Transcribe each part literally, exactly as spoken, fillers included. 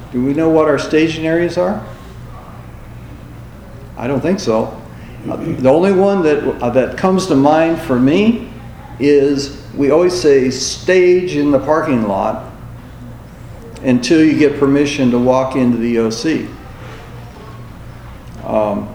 Do we know what our staging areas are? I don't think so. Uh, the only one that uh, that comes to mind for me is we always say stage in the parking lot until you get permission to walk into the O C. Um,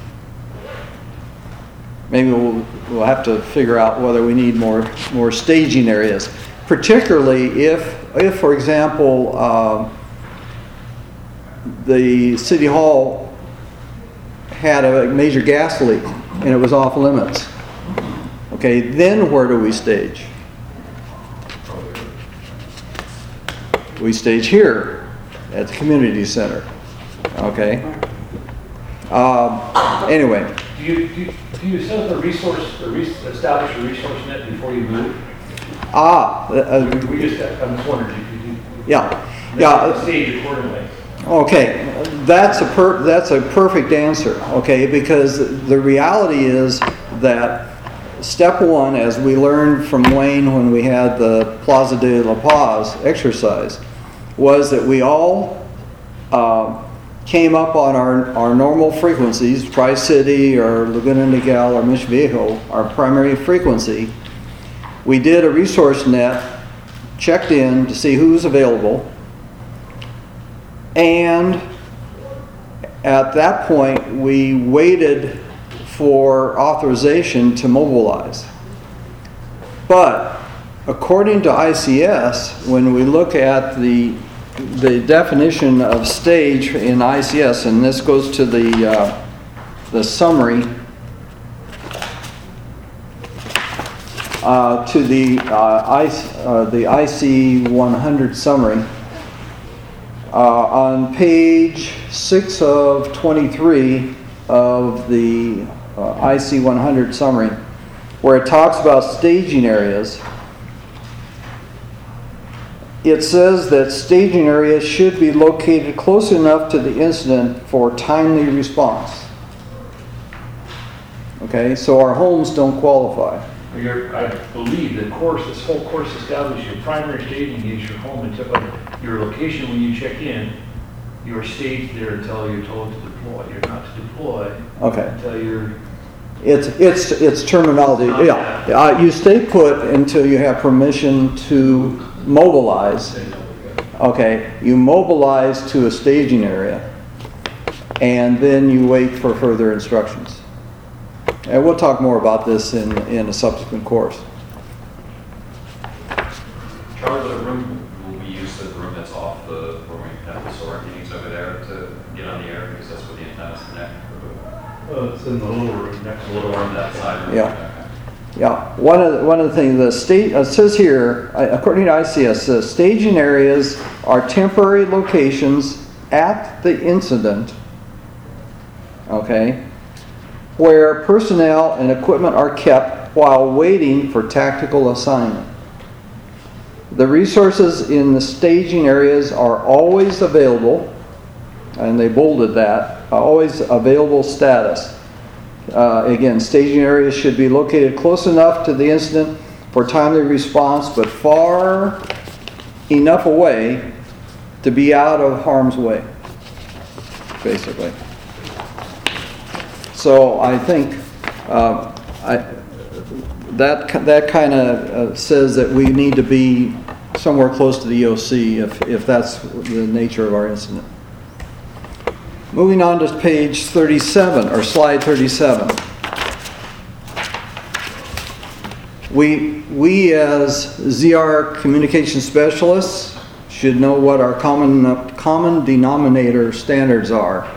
maybe we'll, we'll have to figure out whether we need more more staging areas, particularly if, if for example, uh, the City Hall had a major gas leak and it was off limits. Okay, then where do we stage? We stage here at the community center. Okay. Um, anyway. Do you, do you, do you set up a resource, a re establish a resource net before you move? Ah. Uh, we, we just, I'm just wondering if you do. Yeah. Yeah. Stage accordingly. Okay, that's a per that's a perfect answer. Okay, because the reality is that step one, as we learned from Wayne when we had the Plaza de la Paz exercise, was that we all uh, came up on our, our normal frequencies, Tri-City or Laguna Niguel or Mission Viejo, our primary frequency. We did a resource net, checked in to see who's available, and at that point we waited for authorization to mobilize. But according to I C S, when we look at the the definition of stage in I C S, and this goes to the uh, the summary, uh, to the uh, I, uh, the I C one hundred summary. Uh, on page six of twenty-three of the uh, I C one hundred summary, where it talks about staging areas, it says that staging areas should be located close enough to the incident for timely response. Okay, so our homes don't qualify. Your, I believe the course, this whole course established your primary staging is your home until uh, your location when you check in. You're staged there until you're told to deploy. You're not to deploy okay. until you're. It's it's it's terminology. Yeah, uh, you stay put until you have permission to mobilize. Okay, you mobilize to a staging area, and then you wait for further instructions. And we'll talk more about this in, in a subsequent course. Charlie, the room will be used as the room that's off the, where we have the solar meetings over there to get on the air, because that's where the antennas connect. Oh, it's in the little room next to The little room that side. Yeah. Yeah. One of the, one of the things the state uh, says here, uh, according to I C S, uh, staging areas are temporary locations at the incident. Okay. Where personnel and equipment are kept while waiting for tactical assignment. The resources in the staging areas are always available, and they bolded that, always available status. Uh, again, staging areas should be located close enough to the incident for timely response, but far enough away to be out of harm's way, basically. So I think uh, I, that that kind of uh, says that we need to be somewhere close to the E O C if, if that's the nature of our incident. Moving on to page thirty-seven, or slide thirty-seven. We, we as Z R communication specialists should know what our common, common denominator standards are.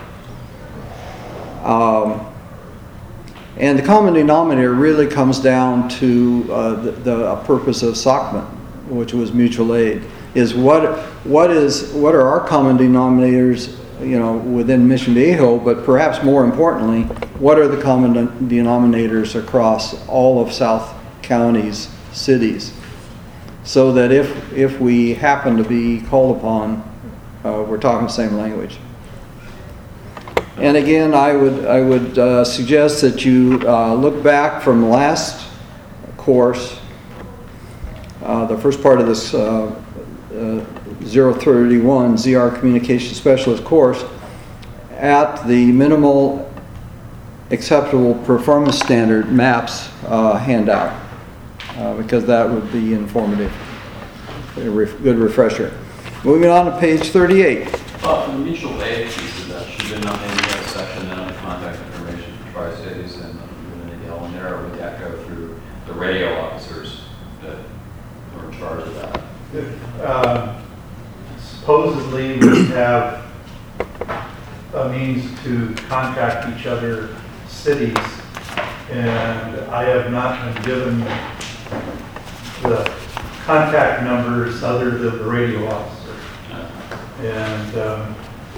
Um, And the common denominator really comes down to uh, the, the purpose of S O C M A, which was mutual aid. Is what what is what are our common denominators, you know, within Mission Viejo, but perhaps more importantly, what are the common denominators across all of South County's cities, so that if if we happen to be called upon, uh, we're talking the same language. And again, I would I would uh, suggest that you uh, look back from last course, uh, the first part of this uh, uh, zero thirty-one Z R Communication Specialist course at the minimal acceptable performance standard MAPS uh, handout, uh, because that would be informative, a ref good refresher. Moving on to page thirty-eight. Uh, for the mutual aid piece of that, should there not maybe have a section then on the contact information for Tri-Cities and the Yell and there, or would that go through the radio officers that are in charge of that? Uh, supposedly we have a means to contact each other, cities, and I have not been given the contact numbers other than the radio officer. And um,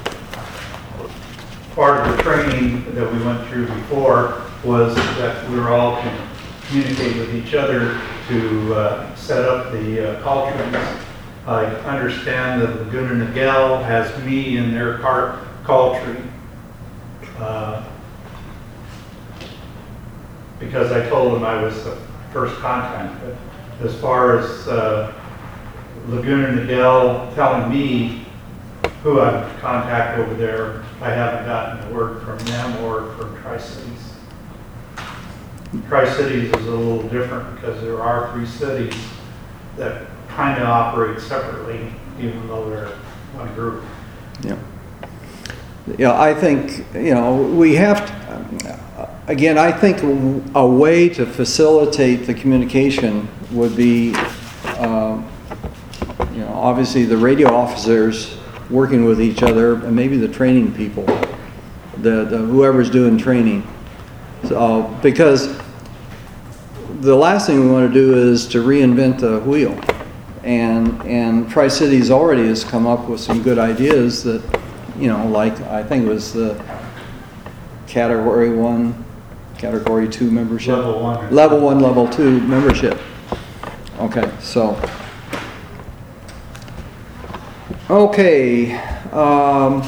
part of the training that we went through before was that we were all to communicate with each other to uh, set up the uh, call trains. I understand that Laguna Niguel has me in their car call tree uh, because I told them I was the first contact. But as far as uh, Laguna Niguel telling me who I would contact over there, I haven't gotten a word from them or from Tri-Cities. Tri-Cities is a little different because there are three cities that kind of operate separately, even though they're one group. Yeah. Yeah, I think, you know, we have to, again, I think a way to facilitate the communication would be, um, you know, obviously the radio officers working with each other, and maybe the training people, the, the whoever's doing training. So, because the last thing we want to do is to reinvent the wheel. And, and Tri-Cities already has come up with some good ideas that, you know, like I think it was the category one, category two membership. Level one. Level one, level two membership. Okay, so. Okay, um,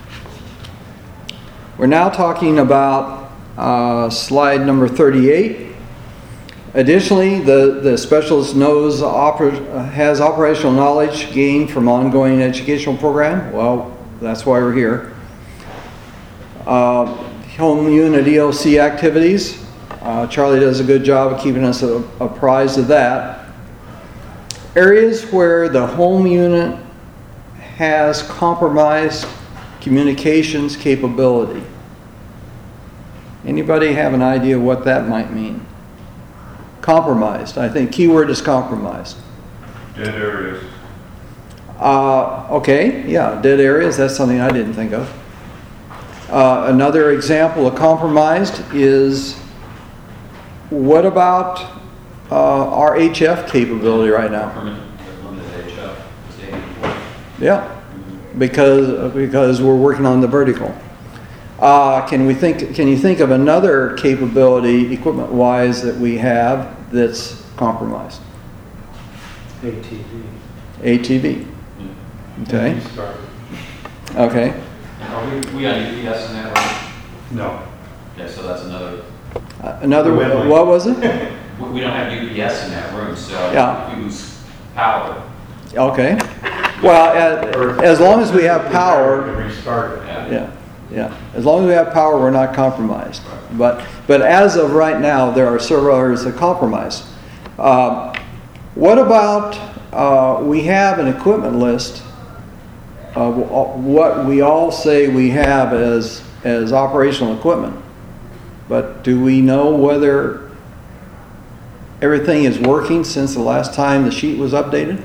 we're now talking about uh, slide number thirty-eight. Additionally, the, the specialist knows oper has operational knowledge gained from ongoing educational program. Well, that's why we're here. Uh, home unit E O C activities. Uh, Charlie does a good job of keeping us apprised of that. Areas where the home unit has compromised communications capability. Anybody have an idea what that might mean? Compromised. I think keyword is compromised. Dead areas. Uh, okay, yeah, dead areas. That's something I didn't think of. Uh, another example of compromised is, what about uh, our H F capability right now? Limited H F, staying before. Yeah, because because we're working on the vertical. Uh, can we think? Can you think of another capability, equipment-wise, that we have that's compromised? A T V. A T V. Okay. Okay. Are we, we on U P S in that, right? No. Okay, so that's another, Uh, another. Webline. What was it? we we don't have U P S in that room, so Yeah. if we lose power. Okay. Well, as, as long as we have power. Restart it. Yeah. Yeah. Yeah. As long as we have power, we're not compromised. But but as of right now, there are several areas that compromise. Uh, what about uh, we have an equipment list of what we all say we have as as operational equipment, but do we know whether everything is working since the last time the sheet was updated?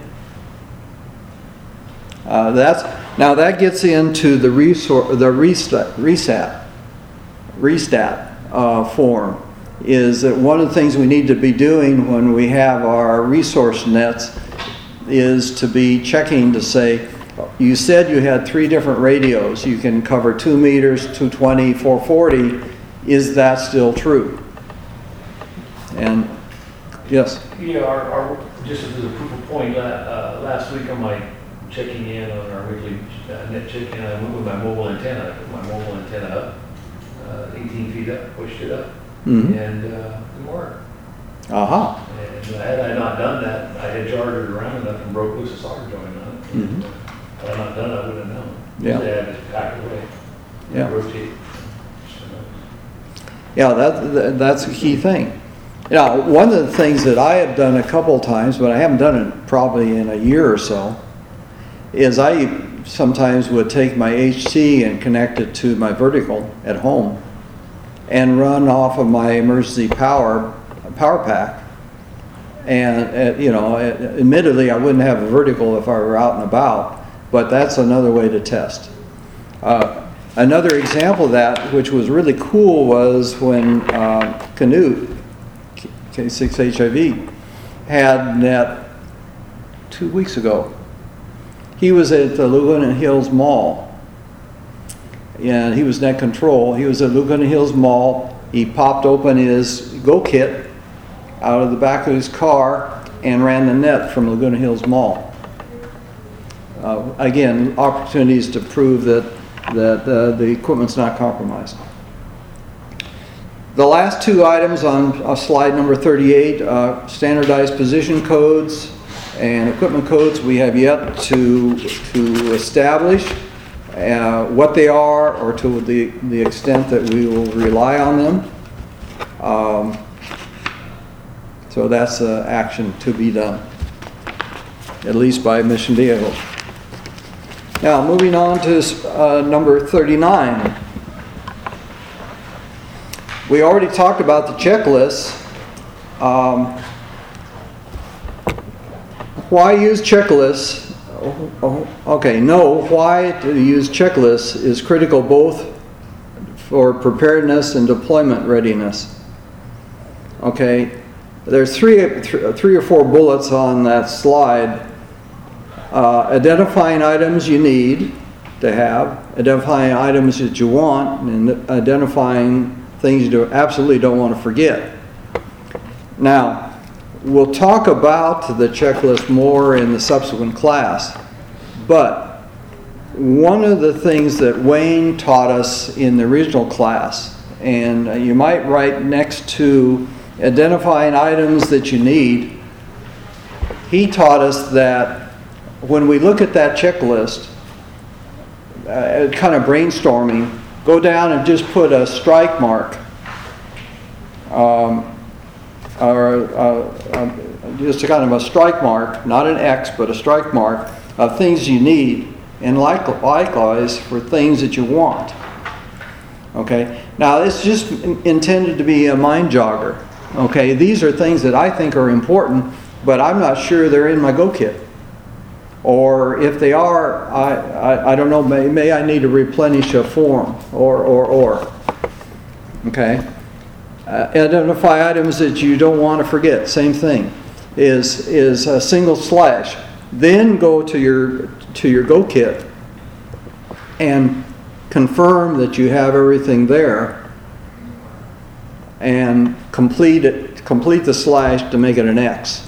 Uh, that's now that gets into the resource, the reset, reset, restat uh, form. Is that one of the things we need to be doing when we have our resource nets is to be checking to say, you said you had three different radios. You can cover two meters, two twenty, four forty. Is that still true? And yes. Yeah, our, our, just as a proof of point, la- uh, last week on my checking in on our weekly uh, net check-in, I went with my mobile antenna. I put my mobile antenna up, uh, eighteen feet up, pushed it up, Mm-hmm. and uh, it worked. Aha. And had I not done that, I had jarred it around enough and broke loose a solder joint on it. Mhm. And, uh, Had I not done it, I would have known. Yeah. They had it packed away. Yeah. Rotate. Yeah, that, that, that's a key thing. Now, one of the things that I have done a couple of times, but I haven't done it probably in a year or so, is I sometimes would take my H T and connect it to my vertical at home and run off of my emergency power power pack. And, uh, you know, admittedly, I wouldn't have a vertical if I were out and about, but that's another way to test. Uh, another example of that, which was really cool, was when uh, Canute, K six H I V, had net two weeks ago. He was at the Laguna Hills Mall, and he was net control. He was at Laguna Hills Mall. He popped open his Go Kit out of the back of his car and ran the net from Laguna Hills Mall. Uh, again, opportunities to prove that, that uh, the equipment's not compromised. The last two items on uh, slide number thirty-eight, uh, standardized position codes and equipment codes, we have yet to, to establish uh, what they are, or to the, the extent that we will rely on them. Um, so that's an uh, action to be done, at least by Mission Viejo. Now, moving on to uh, number thirty-nine. We already talked about the checklist. Um, why use checklists? Oh, okay, no, why to use checklists is critical both for preparedness and deployment readiness. Okay, there's three, three or four bullets on that slide. Uh, identifying items you need to have, identifying items that you want, and identifying things you do, absolutely don't want to forget. Now, we'll talk about the checklist more in the subsequent class, but one of the things that Wayne taught us in the original class, and you might write next to identifying items that you need, he taught us that when we look at that checklist, uh, kind of brainstorming, go down and just put a strike mark, um, or uh, uh, just a kind of a strike mark, not an X, but a strike mark of things you need, and like, likewise for things that you want. Okay, now it's just intended to be a mind jogger. Okay, these are things that I think are important, but I'm not sure they're in my Go Kit. Or if they are, I, I, I don't know, may, may I need to replenish a form, or, or, or. Okay? Uh, identify items that you don't want to forget, same thing, is, is a single slash. Then go to your, to your Go Kit and confirm that you have everything there and complete it, complete the slash to make it an X.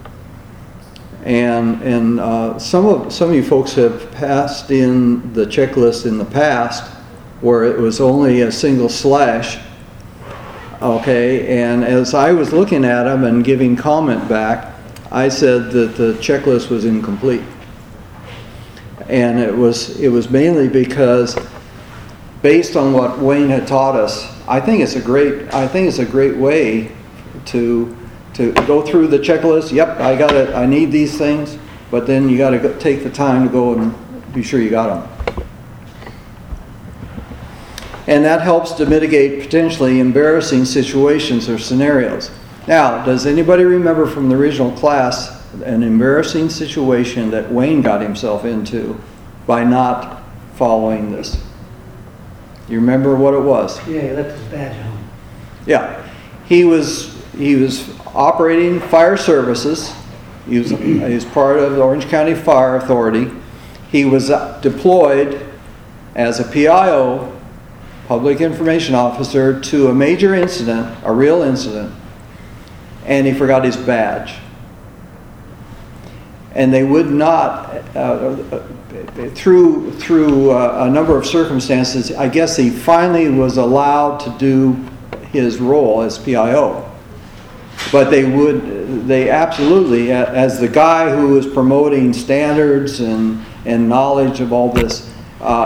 And, and uh, some of some of you folks have passed in the checklist in the past where it was only a single slash. Okay, and as I was looking at them and giving comment back, I said that the checklist was incomplete. And it was it was mainly because, based on what Wayne had taught us, I think it's a great I think it's a great way to. To go through the checklist. Yep, I got it. I need these things, but then you got to go, take the time to go and be sure you got them. And that helps to mitigate potentially embarrassing situations or scenarios. Now, does anybody remember from the original class an embarrassing situation that Wayne got himself into by not following this? You remember what it was? Yeah, he left his badge home. Yeah, he was he was operating fire services. He was, he was part of the Orange County Fire Authority. He was deployed as a P I O, Public Information Officer, to a major incident, a real incident, and he forgot his badge. And they would not, uh, through through uh, a number of circumstances, I guess he finally was allowed to do his role as P I O. But they would, they absolutely, as the guy who was promoting standards and, and knowledge of all this